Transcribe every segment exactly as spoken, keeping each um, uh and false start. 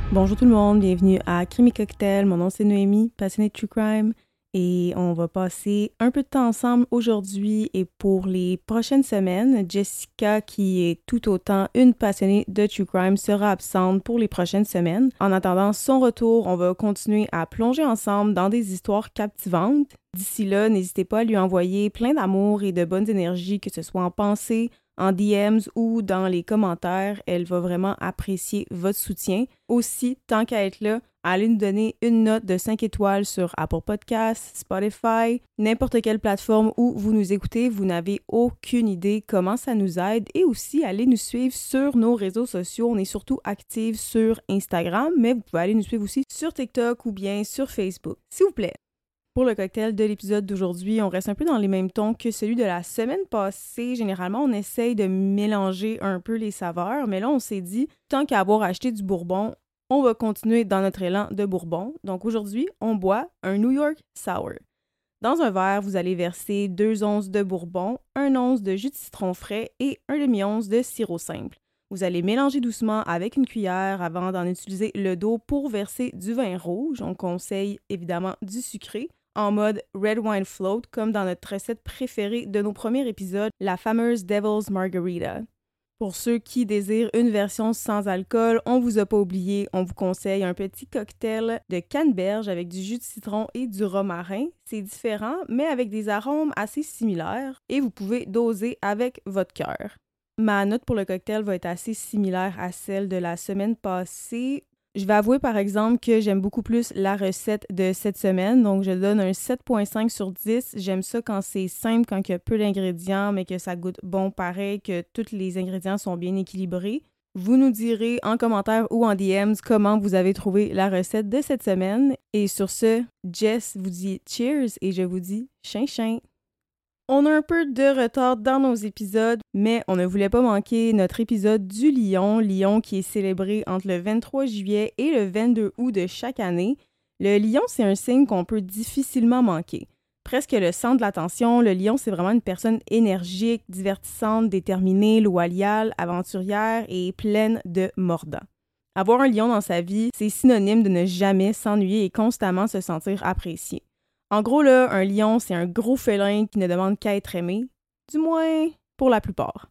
Bonjour tout le monde, bienvenue à Crime et Cocktail. Mon nom c'est Noémie, passionnée de True Crime. Et on va passer un peu de temps ensemble aujourd'hui et pour les prochaines semaines. Jessica, qui est tout autant une passionnée de True Crime, sera absente pour les prochaines semaines. En attendant son retour, on va continuer à plonger ensemble dans des histoires captivantes. D'ici là, n'hésitez pas à lui envoyer plein d'amour et de bonnes énergies, que ce soit en pensée, en D Ms ou dans les commentaires. Elle va vraiment apprécier votre soutien. Aussi, tant qu'à être là, allez nous donner une note de cinq étoiles sur Apple Podcasts, Spotify, n'importe quelle plateforme où vous nous écoutez. Vous n'avez aucune idée comment ça nous aide. Et aussi, allez nous suivre sur nos réseaux sociaux. On est surtout actifs sur Instagram, mais vous pouvez aller nous suivre aussi sur TikTok ou bien sur Facebook. S'il vous plaît. Pour le cocktail de l'épisode d'aujourd'hui, on reste un peu dans les mêmes tons que celui de la semaine passée. Généralement, on essaye de mélanger un peu les saveurs, mais là, on s'est dit, tant qu'à avoir acheté du bourbon, on va continuer dans notre élan de bourbon. Donc aujourd'hui, on boit un New York Sour. Dans un verre, vous allez verser deux onces de bourbon, un once de jus de citron frais et un demi-once de sirop simple. Vous allez mélanger doucement avec une cuillère avant d'en utiliser le dos pour verser du vin rouge. On conseille évidemment du sucré, en mode Red Wine Float, comme dans notre recette préférée de nos premiers épisodes, la fameuse Devil's Margarita. Pour ceux qui désirent une version sans alcool, on vous a pas oublié, on vous conseille un petit cocktail de canneberge avec du jus de citron et du romarin. C'est différent, mais avec des arômes assez similaires et vous pouvez doser avec votre cœur. Ma note pour le cocktail va être assez similaire à celle de la semaine passée. Je vais avouer par exemple que j'aime beaucoup plus la recette de cette semaine, donc je donne un sept virgule cinq sur dix. J'aime ça quand c'est simple, quand il y a peu d'ingrédients, mais que ça goûte bon pareil, que tous les ingrédients sont bien équilibrés. Vous nous direz en commentaire ou en D Ms comment vous avez trouvé la recette de cette semaine. Et sur ce, Jess vous dit cheers et je vous dis chin chin. On a un peu de retard dans nos épisodes, mais on ne voulait pas manquer notre épisode du Lion, Lion qui est célébré entre le vingt-trois juillet et le vingt-deux août de chaque année. Le lion, c'est un signe qu'on peut difficilement manquer. Presque le centre de l'attention, le lion, c'est vraiment une personne énergique, divertissante, déterminée, loyale, aventurière et pleine de mordants. Avoir un lion dans sa vie, c'est synonyme de ne jamais s'ennuyer et constamment se sentir apprécié. En gros, là, un lion, c'est un gros félin qui ne demande qu'à être aimé, du moins pour la plupart.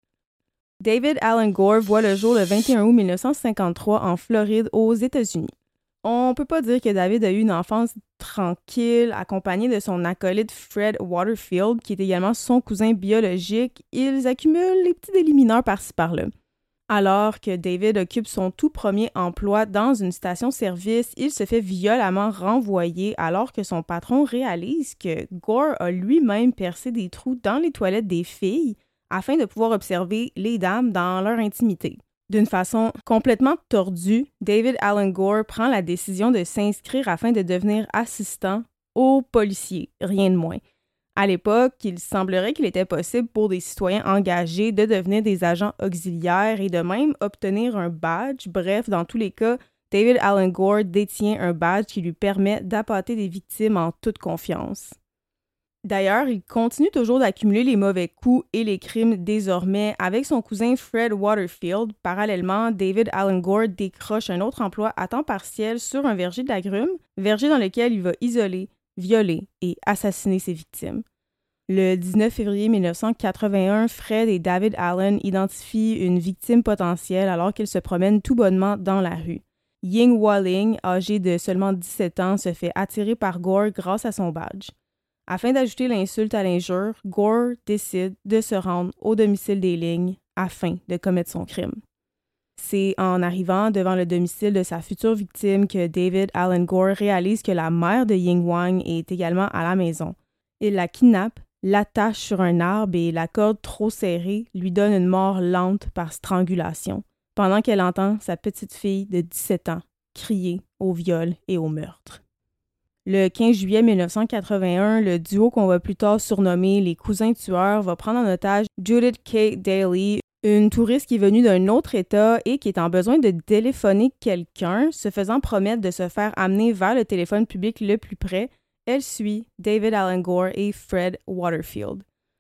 David Alan Gore voit le jour le vingt et un août mille neuf cent cinquante-trois en Floride, aux États-Unis. On peut pas dire que David a eu une enfance tranquille, accompagné de son acolyte Fred Waterfield, qui est également son cousin biologique. Ils accumulent les petits délits mineurs par-ci par-là. Alors que David occupe son tout premier emploi dans une station-service, il se fait violemment renvoyer alors que son patron réalise que Gore a lui-même percé des trous dans les toilettes des filles afin de pouvoir observer les dames dans leur intimité. D'une façon complètement tordue, David Alan Gore prend la décision de s'inscrire afin de devenir assistant aux policiers, rien de moins. À l'époque, il semblerait qu'il était possible pour des citoyens engagés de devenir des agents auxiliaires et de même obtenir un badge. Bref, dans tous les cas, David Alan Gore détient un badge qui lui permet d'appâter des victimes en toute confiance. D'ailleurs, il continue toujours d'accumuler les mauvais coups et les crimes désormais avec son cousin Fred Waterfield. Parallèlement, David Alan Gore décroche un autre emploi à temps partiel sur un verger d'agrumes, verger dans lequel il va isoler, violer et assassiner ses victimes. Le dix-neuf février mille neuf cent quatre-vingt-un, Fred et David Allen identifient une victime potentielle alors qu'ils se promènent tout bonnement dans la rue. Ying Walling, âgé de seulement dix-sept ans, se fait attirer par Gore grâce à son badge. Afin d'ajouter l'insulte à l'injure, Gore décide de se rendre au domicile des Lignes afin de commettre son crime. C'est en arrivant devant le domicile de sa future victime que David Alan Gore réalise que la mère de Ying Wang est également à la maison. Il la kidnappe, l'attache sur un arbre et la corde trop serrée lui donne une mort lente par strangulation, pendant qu'elle entend sa petite fille de dix-sept ans crier au viol et au meurtre. Le quinze juillet mille neuf cent quatre-vingt-un, le duo qu'on va plus tard surnommer les cousins tueurs va prendre en otage Judith K. Daly, une touriste qui est venue d'un autre État et qui est en besoin de téléphoner quelqu'un, se faisant promettre de se faire amener vers le téléphone public le plus près. Elle suit David Alan Gore et Fred Waterfield.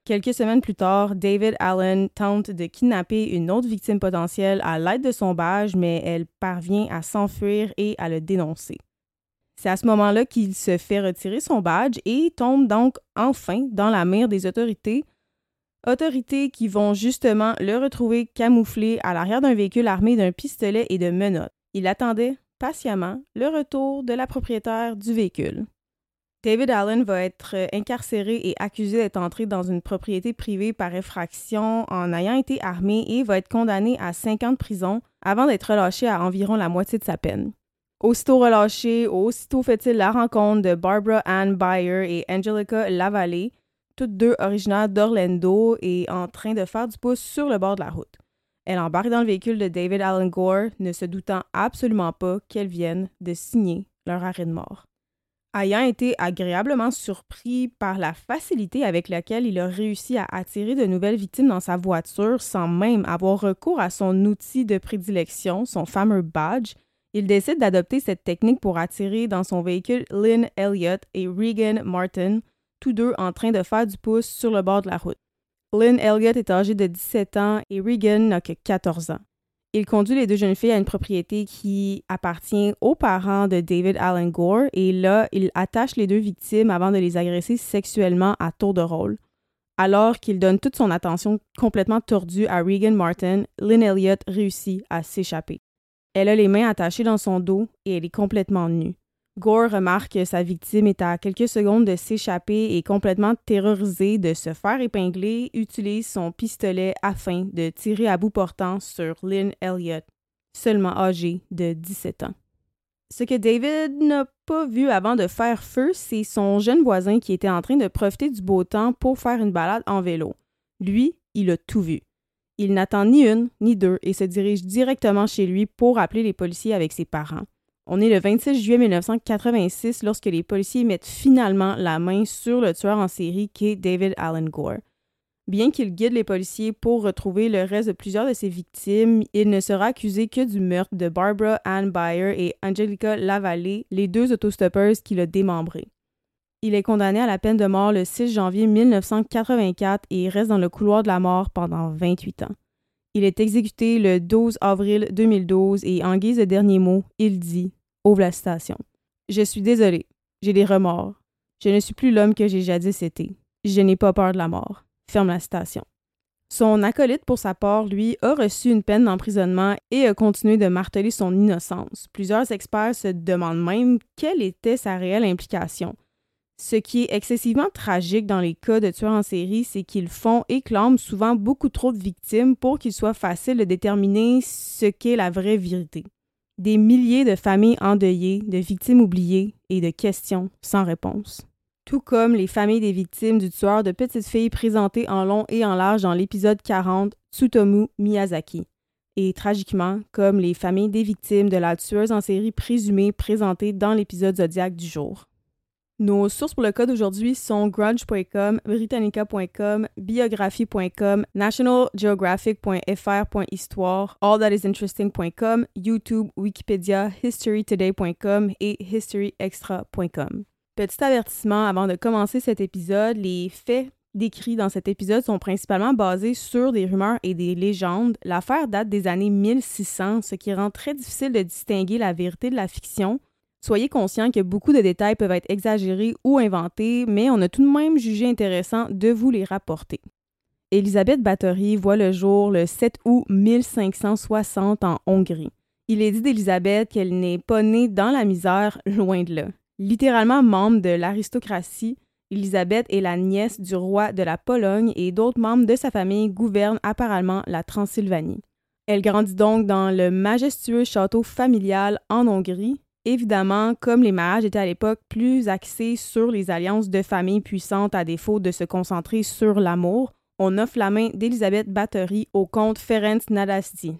Quelques semaines plus tard, David Allen tente de kidnapper une autre victime potentielle à l'aide de son badge, mais elle parvient à s'enfuir et à le dénoncer. C'est à ce moment-là qu'il se fait retirer son badge et tombe donc enfin dans la mire des autorités, autorités qui vont justement le retrouver camouflé à l'arrière d'un véhicule armé d'un pistolet et de menottes. Il attendait patiemment le retour de la propriétaire du véhicule. David Allen va être incarcéré et accusé d'être entré dans une propriété privée par effraction en ayant été armé et va être condamné à cinq ans de prison avant d'être relâché à environ la moitié de sa peine. Aussitôt relâché, aussitôt fait-il la rencontre de Barbara Ann Byer et Angelica Lavallée, toutes deux originaires d'Orlando et en train de faire du pouce sur le bord de la route. Elle embarque dans le véhicule de David Allen Gore, ne se doutant absolument pas qu'elles viennent de signer leur arrêt de mort. Ayant été agréablement surpris par la facilité avec laquelle il a réussi à attirer de nouvelles victimes dans sa voiture sans même avoir recours à son outil de prédilection, son fameux badge, il décide d'adopter cette technique pour attirer dans son véhicule Lynn Elliott et Regan Martin, tous deux en train de faire du pouce sur le bord de la route. Lynn Elliott est âgée de dix-sept ans et Regan n'a que quatorze ans. Il conduit les deux jeunes filles à une propriété qui appartient aux parents de David Allen Gore et là, il attache les deux victimes avant de les agresser sexuellement à tour de rôle. Alors qu'il donne toute son attention complètement tordue à Regan Martin, Lynn Elliott réussit à s'échapper. Elle a les mains attachées dans son dos et elle est complètement nue. Gore remarque que sa victime est à quelques secondes de s'échapper et complètement terrorisé de se faire épingler, utilise son pistolet afin de tirer à bout portant sur Lynn Elliott, seulement âgée de dix-sept ans. Ce que David n'a pas vu avant de faire feu, c'est son jeune voisin qui était en train de profiter du beau temps pour faire une balade en vélo. Lui, il a tout vu. Il n'attend ni une ni deux et se dirige directement chez lui pour appeler les policiers avec ses parents. On est le vingt-six juillet mille neuf cent quatre-vingt-six lorsque les policiers mettent finalement la main sur le tueur en série qu'est David Allen Gore. Bien qu'il guide les policiers pour retrouver le reste de plusieurs de ses victimes, il ne sera accusé que du meurtre de Barbara Ann Byer et Angelica Lavallée, les deux autostoppeuses qu'il a démembrées. Il est condamné à la peine de mort le six janvier mille neuf cent quatre-vingt-quatre et reste dans le couloir de la mort pendant vingt-huit ans. Il est exécuté le douze avril deux mille douze et en guise de dernier mot, il dit, ouvre la citation, « Je suis désolé, j'ai des remords. Je ne suis plus l'homme que j'ai jadis été. Je n'ai pas peur de la mort. » Ferme la citation. Son acolyte, pour sa part, lui, a reçu une peine d'emprisonnement et a continué de marteler son innocence. Plusieurs experts se demandent même quelle était sa réelle implication. Ce qui est excessivement tragique dans les cas de tueurs en série, c'est qu'ils font et clament souvent beaucoup trop de victimes pour qu'il soit facile de déterminer ce qu'est la vraie vérité. Des milliers de familles endeuillées, de victimes oubliées et de questions sans réponse. Tout comme les familles des victimes du tueur de petites filles présentées en long et en large dans l'épisode quarante, Tsutomu Miyazaki. Et tragiquement, comme les familles des victimes de la tueuse en série présumée présentée dans l'épisode Zodiac du jour. Nos sources pour le cas d'aujourd'hui sont grunge point com, britannica point com, biographie point com, national geographic point f r point histoire, all that is interesting point com, YouTube, Wikipédia, history today point com et history extra point com. Petit avertissement avant de commencer cet épisode, les faits décrits dans cet épisode sont principalement basés sur des rumeurs et des légendes. L'affaire date des années mille six cents, ce qui rend très difficile de distinguer la vérité de la fiction. Soyez conscients que beaucoup de détails peuvent être exagérés ou inventés, mais on a tout de même jugé intéressant de vous les rapporter. Élisabeth Báthory voit le jour le sept août mille cinq cent soixante en Hongrie. Il est dit d'Élisabeth qu'elle n'est pas née dans la misère, loin de là. Littéralement membre de l'aristocratie, Élisabeth est la nièce du roi de la Pologne et d'autres membres de sa famille gouvernent apparemment la Transylvanie. Elle grandit donc dans le majestueux château familial en Hongrie. Évidemment, comme les mariages étaient à l'époque plus axés sur les alliances de familles puissantes à défaut de se concentrer sur l'amour, on offre la main d'Élisabeth Báthory au comte Ferenc Nadasdy.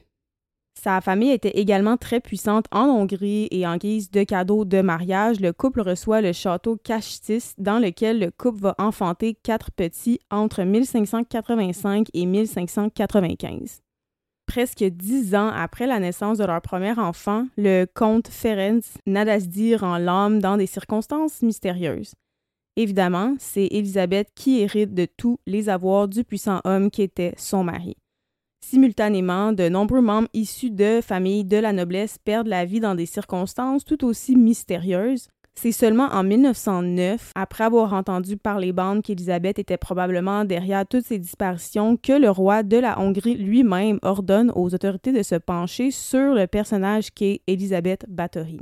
Sa famille était également très puissante en Hongrie et en guise de cadeau de mariage, le couple reçoit le château Kastis dans lequel le couple va enfanter quatre petits entre mille cinq cent quatre-vingt-cinq et mille cinq cent quatre-vingt-quinze. Presque dix ans après la naissance de leur premier enfant, le comte Ferenc Nadasdy rend l'âme dans des circonstances mystérieuses. Évidemment, c'est Élisabeth qui hérite de tous les avoirs du puissant homme qui était son mari. Simultanément, de nombreux membres issus de familles de la noblesse perdent la vie dans des circonstances tout aussi mystérieuses. C'est seulement en mille neuf cent neuf, après avoir entendu par les bandes qu'Élisabeth était probablement derrière toutes ces disparitions, que le roi de la Hongrie lui-même ordonne aux autorités de se pencher sur le personnage qu'est Élisabeth Báthory.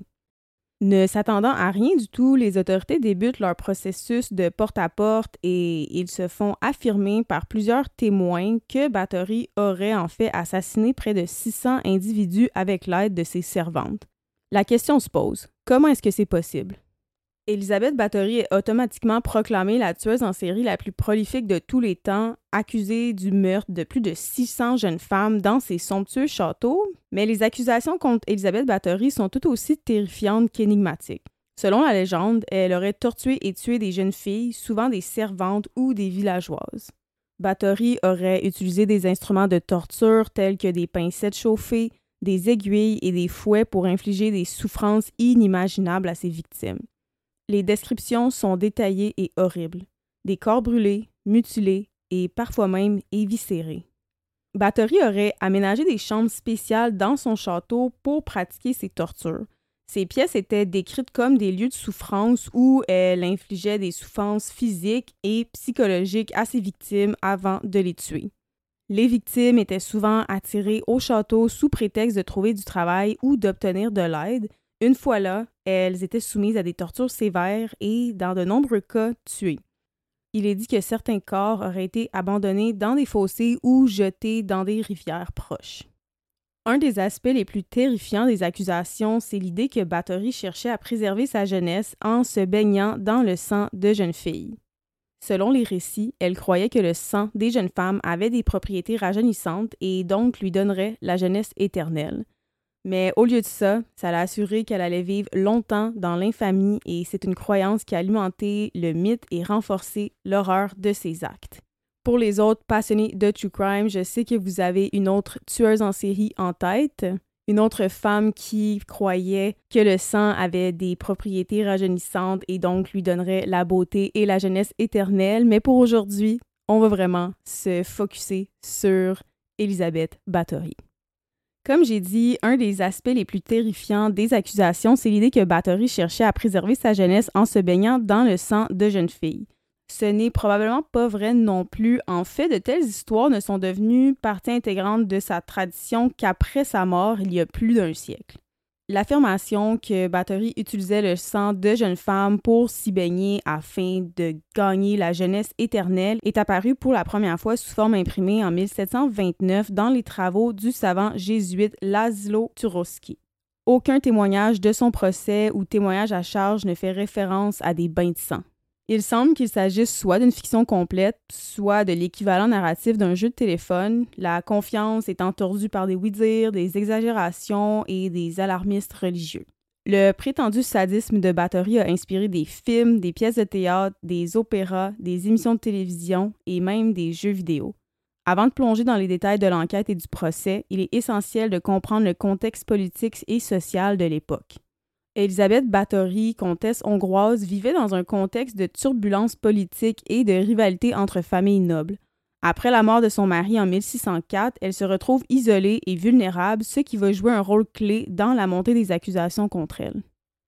Ne s'attendant à rien du tout, les autorités débutent leur processus de porte-à-porte et ils se font affirmer par plusieurs témoins que Báthory aurait en fait assassiné près de six cents individus avec l'aide de ses servantes. La question se pose, comment est-ce que c'est possible? Élisabeth Báthory est automatiquement proclamée la tueuse en série la plus prolifique de tous les temps, accusée du meurtre de plus de six cents jeunes femmes dans ses somptueux châteaux, mais les accusations contre Élisabeth Báthory sont tout aussi terrifiantes qu'énigmatiques. Selon la légende, elle aurait torturé et tué des jeunes filles, souvent des servantes ou des villageoises. Báthory aurait utilisé des instruments de torture tels que des pincettes chauffées, des aiguilles et des fouets pour infliger des souffrances inimaginables à ses victimes. Les descriptions sont détaillées et horribles. Des corps brûlés, mutilés et parfois même éviscérés. Báthory aurait aménagé des chambres spéciales dans son château pour pratiquer ces tortures. Ces pièces étaient décrites comme des lieux de souffrance où elle infligeait des souffrances physiques et psychologiques à ses victimes avant de les tuer. Les victimes étaient souvent attirées au château sous prétexte de trouver du travail ou d'obtenir de l'aide. Une fois là, elles étaient soumises à des tortures sévères et, dans de nombreux cas, tuées. Il est dit que certains corps auraient été abandonnés dans des fossés ou jetés dans des rivières proches. Un des aspects les plus terrifiants des accusations, c'est l'idée que Báthory cherchait à préserver sa jeunesse en se baignant dans le sang de jeunes filles. Selon les récits, elle croyait que le sang des jeunes femmes avait des propriétés rajeunissantes et donc lui donnerait la jeunesse éternelle. Mais au lieu de ça, ça l'a assuré qu'elle allait vivre longtemps dans l'infamie et c'est une croyance qui a alimenté le mythe et renforcé l'horreur de ses actes. Pour les autres passionnés de True Crime, je sais que vous avez une autre tueuse en série en tête, une autre femme qui croyait que le sang avait des propriétés rajeunissantes et donc lui donnerait la beauté et la jeunesse éternelle, mais pour aujourd'hui, on va vraiment se focusser sur Élisabeth Báthory. Comme j'ai dit, un des aspects les plus terrifiants des accusations, c'est l'idée que Báthory cherchait à préserver sa jeunesse en se baignant dans le sang de jeunes filles. Ce n'est probablement pas vrai non plus. En fait, de telles histoires ne sont devenues partie intégrante de sa tradition qu'après sa mort, il y a plus d'un siècle. L'affirmation que Báthory utilisait le sang de jeunes femmes pour s'y baigner afin de gagner la jeunesse éternelle est apparue pour la première fois sous forme imprimée en mille sept cent vingt-neuf dans les travaux du savant jésuite László Turowski. Aucun témoignage de son procès ou témoignage à charge ne fait référence à des bains de sang. Il semble qu'il s'agisse soit d'une fiction complète, soit de l'équivalent narratif d'un jeu de téléphone, la confiance étant tordue par des oui-dire, des exagérations et des alarmistes religieux. Le prétendu sadisme de Báthory a inspiré des films, des pièces de théâtre, des opéras, des émissions de télévision et même des jeux vidéo. Avant de plonger dans les détails de l'enquête et du procès, il est essentiel de comprendre le contexte politique et social de l'époque. Élisabeth Báthory, comtesse hongroise, vivait dans un contexte de turbulence politique et de rivalité entre familles nobles. Après la mort de son mari en mille six cent quatre, elle se retrouve isolée et vulnérable, ce qui va jouer un rôle clé dans la montée des accusations contre elle.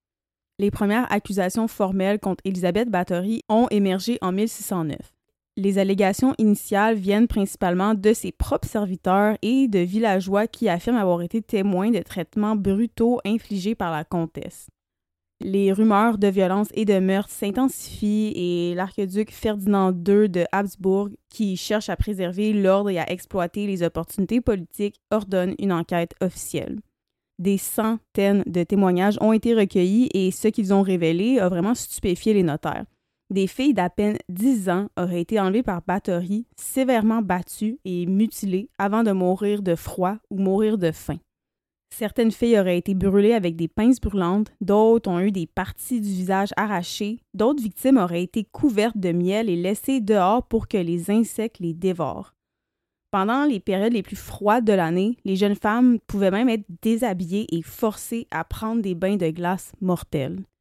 Les premières accusations formelles contre Élisabeth Báthory ont émergé en mille six cent neuf. Les allégations initiales viennent principalement de ses propres serviteurs et de villageois qui affirment avoir été témoins de traitements brutaux infligés par la comtesse. Les rumeurs de violence et de meurtre s'intensifient et l'archiduc Ferdinand deux de Habsbourg, qui cherche à préserver l'ordre et à exploiter les opportunités politiques, ordonne une enquête officielle. Des centaines de témoignages ont été recueillis et ce qu'ils ont révélé a vraiment stupéfié les notaires. Des filles d'à peine dix ans auraient été enlevées par Báthory, sévèrement battues et mutilées avant de mourir de froid ou mourir de faim. Certaines filles auraient été brûlées avec des pinces brûlantes, d'autres ont eu des parties du visage arrachées, d'autres victimes auraient été couvertes de miel et laissées dehors pour que les insectes les dévorent. Pendant les périodes les plus froides de l'année, les jeunes femmes pouvaient même être déshabillées et forcées à prendre des bains de glace mortels.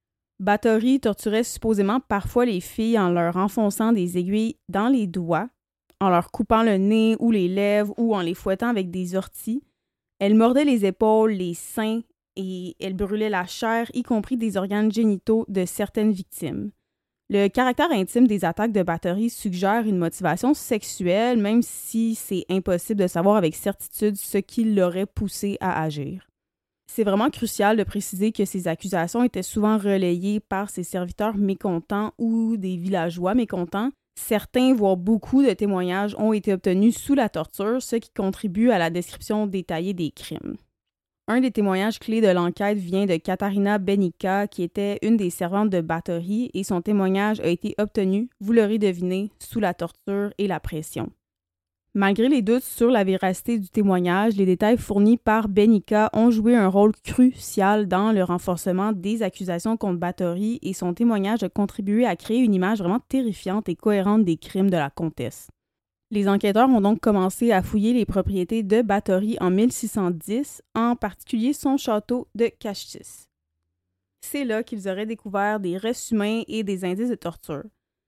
Báthory torturait supposément parfois les filles en leur enfonçant des aiguilles dans les doigts, en leur coupant le nez ou les lèvres ou en les fouettant avec des orties. Elle mordait les épaules, les seins et elle brûlait la chair, y compris des organes génitaux de certaines victimes. Le caractère intime des attaques de Báthory suggère une motivation sexuelle, même si c'est impossible de savoir avec certitude ce qui l'aurait poussé à agir. C'est vraiment crucial de préciser que ces accusations étaient souvent relayées par ses serviteurs mécontents ou des villageois mécontents. Certains, voire beaucoup de témoignages ont été obtenus sous la torture, ce qui contribue à la description détaillée des crimes. Un des témoignages clés de l'enquête vient de Katarina Benica, qui était une des servantes de Báthory, et son témoignage a été obtenu, vous l'aurez deviné, sous la torture et la pression. Malgré les doutes sur la véracité du témoignage, les détails fournis par Benica ont joué un rôle crucial dans le renforcement des accusations contre Báthory et son témoignage a contribué à créer une image vraiment terrifiante et cohérente des crimes de la comtesse. Les enquêteurs ont donc commencé à fouiller les propriétés de Báthory en mille six cent dix, en particulier son château de Kashtis. C'est là qu'ils auraient découvert des restes humains et des indices de torture.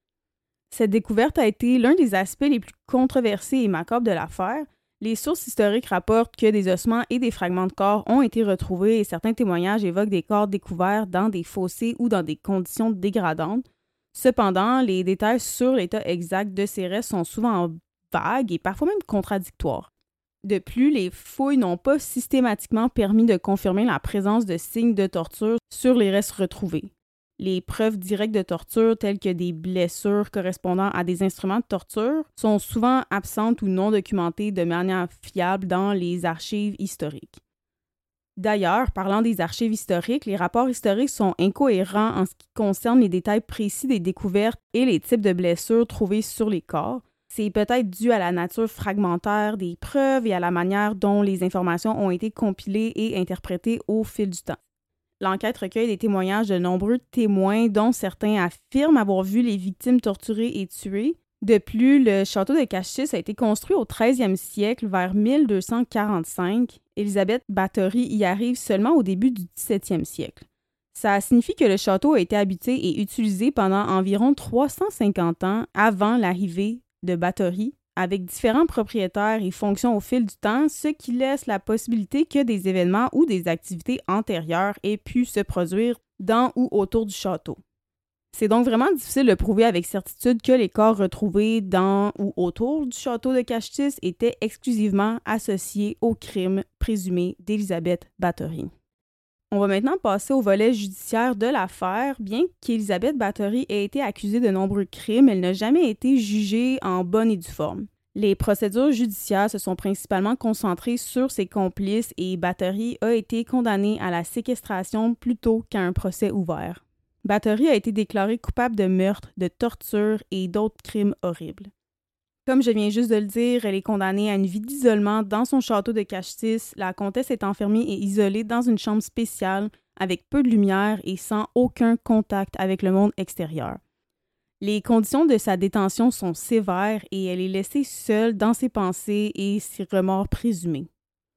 Cette découverte a été l'un des aspects les plus controversés et macabres de l'affaire. Les sources historiques rapportent que des ossements et des fragments de corps ont été retrouvés et certains témoignages évoquent des corps découverts dans des fossés ou dans des conditions dégradantes. Cependant, les détails sur l'état exact de ces restes sont souvent vagues et parfois même contradictoires. De plus, les fouilles n'ont pas systématiquement permis de confirmer la présence de signes de torture sur les restes retrouvés. Les preuves directes de torture, telles que des blessures correspondant à des instruments de torture, sont souvent absentes ou non documentées de manière fiable dans les archives historiques. D'ailleurs, parlant des archives historiques, les rapports historiques sont incohérents en ce qui concerne les détails précis des découvertes et les types de blessures trouvées sur les corps. C'est peut-être dû à la nature fragmentaire des preuves et à la manière dont les informations ont été compilées et interprétées au fil du temps. L'enquête recueille des témoignages de nombreux témoins, dont certains affirment avoir vu les victimes torturées et tuées. De plus, le château de Kashtis a été construit au treizième siècle, vers mille deux cent quarante-cinq. Élisabeth Báthory y arrive seulement au début du dix-septième siècle. Ça signifie que le château a été habité et utilisé pendant environ trois cent cinquante ans avant l'arrivée de Báthory, avec différents propriétaires et fonctions au fil du temps, ce qui laisse la possibilité que des événements ou des activités antérieures aient pu se produire dans ou autour du château. C'est donc vraiment difficile de prouver avec certitude que les corps retrouvés dans ou autour du château de Kashtis étaient exclusivement associés aux crimes présumés d'Élisabeth Báthory. On va maintenant passer au volet judiciaire de l'affaire. Bien qu'Élisabeth Báthory ait été accusée de nombreux crimes, elle n'a jamais été jugée en bonne et due forme. Les procédures judiciaires se sont principalement concentrées sur ses complices et Báthory a été condamnée à la séquestration plutôt qu'à un procès ouvert. Báthory a été déclarée coupable de meurtre, de torture et d'autres crimes horribles. Comme je viens juste de le dire, elle est condamnée à une vie d'isolement dans son château de Kashtis. La comtesse est enfermée et isolée dans une chambre spéciale avec peu de lumière et sans aucun contact avec le monde extérieur. Les conditions de sa détention sont sévères et elle est laissée seule dans ses pensées et ses remords présumés.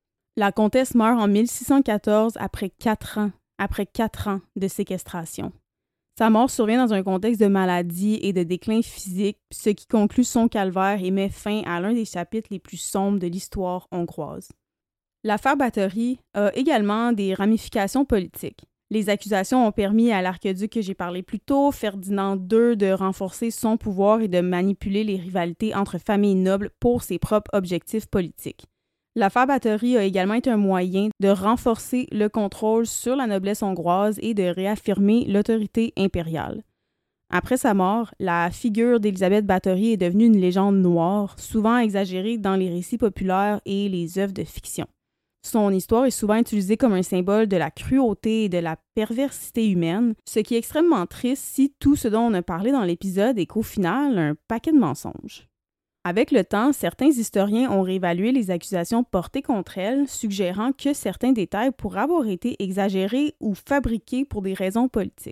La comtesse meurt en mille six cent quatorze après quatre ans, après quatre ans de séquestration. Sa mort survient dans un contexte de maladie et de déclin physique, ce qui conclut son calvaire et met fin à l'un des chapitres les plus sombres de l'histoire hongroise. L'affaire Báthory a également des ramifications politiques. Les accusations ont permis à l'archiduc que j'ai parlé plus tôt, Ferdinand deux, de renforcer son pouvoir et de manipuler les rivalités entre familles nobles pour ses propres objectifs politiques. L'affaire Báthory a également été un moyen de renforcer le contrôle sur la noblesse hongroise et de réaffirmer l'autorité impériale. Après sa mort, la figure d'Élisabeth Báthory est devenue une légende noire, souvent exagérée dans les récits populaires et les œuvres de fiction. Son histoire est souvent utilisée comme un symbole de la cruauté et de la perversité humaine, ce qui est extrêmement triste si tout ce dont on a parlé dans l'épisode est qu'au final, un paquet de mensonges. Avec le temps, certains historiens ont réévalué les accusations portées contre elle, suggérant que certains détails pourraient avoir été exagérés ou fabriqués pour des raisons politiques.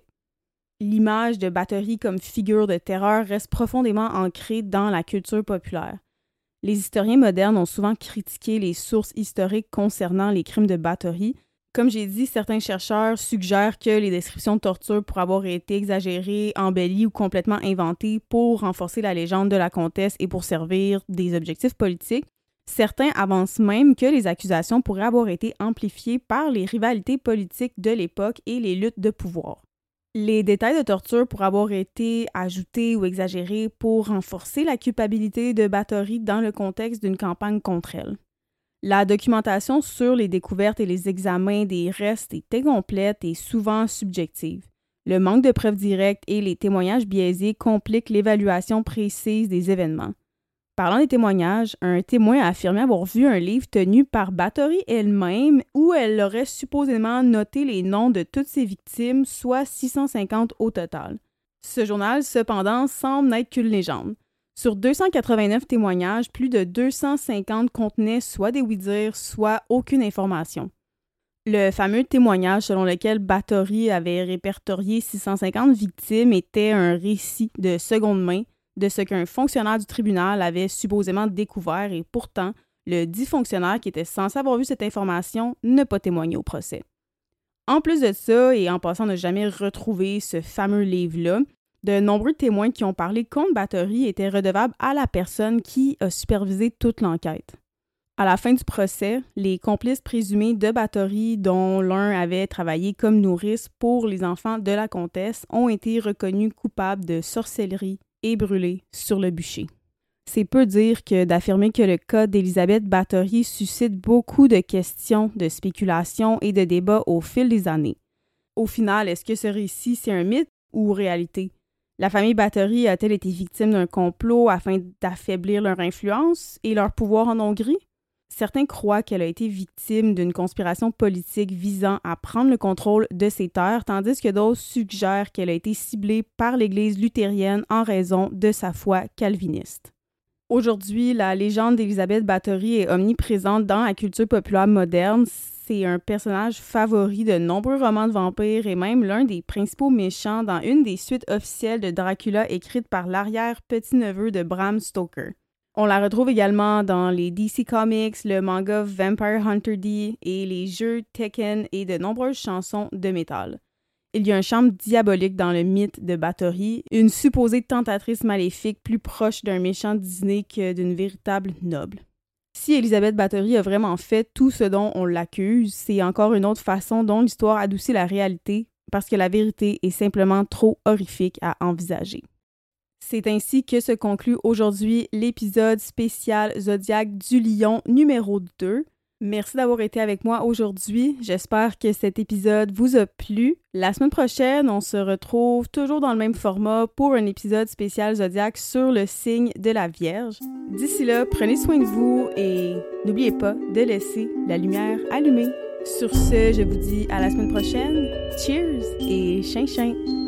L'image de Báthory comme figure de terreur reste profondément ancrée dans la culture populaire. Les historiens modernes ont souvent critiqué les sources historiques concernant les crimes de Báthory, Comme j'ai dit, certains chercheurs suggèrent que les descriptions de torture pourraient avoir été exagérées, embellies ou complètement inventées pour renforcer la légende de la comtesse et pour servir des objectifs politiques. Certains avancent même que les accusations pourraient avoir été amplifiées par les rivalités politiques de l'époque et les luttes de pouvoir. Les détails de torture pourraient avoir été ajoutés ou exagérés pour renforcer la culpabilité de Báthory dans le contexte d'une campagne contre elle. La documentation sur les découvertes et les examens des restes est incomplète et souvent subjective. Le manque de preuves directes et les témoignages biaisés compliquent l'évaluation précise des événements. Parlant des témoignages, un témoin a affirmé avoir vu un livre tenu par Báthory elle-même où elle aurait supposément noté les noms de toutes ses victimes, soit six cent cinquante au total. Ce journal, cependant, semble n'être qu'une légende. Sur deux cent quatre-vingt-neuf témoignages, plus de deux cent cinquante contenaient soit des oui-dire, soit aucune information. Le fameux témoignage selon lequel Báthory avait répertorié six cent cinquante victimes était un récit de seconde main de ce qu'un fonctionnaire du tribunal avait supposément découvert et pourtant, le dit fonctionnaire qui était censé avoir vu cette information n'a pas témoigné au procès. En plus de ça, et en passant ne jamais retrouver ce fameux livre-là, de nombreux témoins qui ont parlé contre Báthory étaient redevables à la personne qui a supervisé toute l'enquête. À la fin du procès, les complices présumés de Báthory, dont l'un avait travaillé comme nourrice pour les enfants de la comtesse, ont été reconnus coupables de sorcellerie et brûlés sur le bûcher. C'est peu dire que d'affirmer que le cas d'Élisabeth Báthory suscite beaucoup de questions, de spéculations et de débats au fil des années. Au final, est-ce que ce récit, c'est un mythe ou réalité? La famille Báthory a-t-elle été victime d'un complot afin d'affaiblir leur influence et leur pouvoir en Hongrie? Certains croient qu'elle a été victime d'une conspiration politique visant à prendre le contrôle de ses terres, tandis que d'autres suggèrent qu'elle a été ciblée par l'Église luthérienne en raison de sa foi calviniste. Aujourd'hui, la légende d'Élisabeth Báthory est omniprésente dans la culture populaire moderne. C'est un personnage favori de nombreux romans de vampires et même l'un des principaux méchants dans une des suites officielles de Dracula écrite par l'arrière-petit-neveu de Bram Stoker. On la retrouve également dans les D C Comics, le manga Vampire Hunter D et les jeux Tekken et de nombreuses chansons de métal. Il y a un charme diabolique dans le mythe de Báthory, une supposée tentatrice maléfique plus proche d'un méchant Disney que d'une véritable noble. Si Élisabeth Báthory a vraiment fait tout ce dont on l'accuse, c'est encore une autre façon dont l'histoire adoucit la réalité, parce que la vérité est simplement trop horrifique à envisager. C'est ainsi que se conclut aujourd'hui l'épisode spécial Zodiac du Lion numéro deux. Merci d'avoir été avec moi aujourd'hui. J'espère que cet épisode vous a plu. La semaine prochaine, on se retrouve toujours dans le même format pour un épisode spécial Zodiac sur le signe de la Vierge. D'ici là, prenez soin de vous et n'oubliez pas de laisser la lumière allumée. Sur ce, je vous dis à la semaine prochaine. Cheers et chin chin!